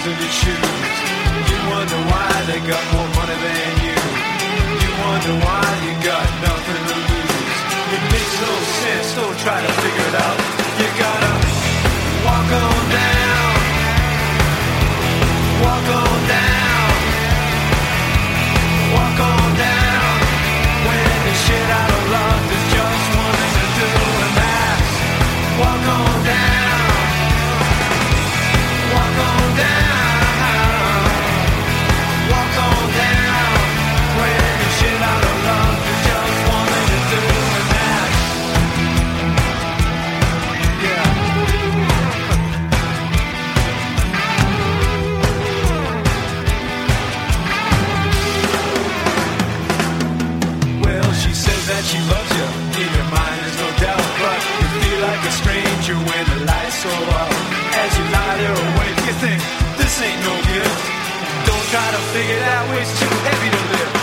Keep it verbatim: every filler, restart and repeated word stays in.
in your shoes. You wonder why they got more money than you. You wonder why you got nothing to lose. It makes no sense, don't try to figure it out. You gotta walk on down. Walk on down. Walk on down. When the shit out of love, there's just one thing to do, and that's walk on down. Walk on down. Walk on down. When the shit out of love, there's just one thing to do, and that's yeah. Well, she says that she loves you. In your mind, there's no doubt, but you feel like a stranger when the lights go out. As you lie there awake, you think this ain't no gift. Don't try to figure it out, it's too heavy to live.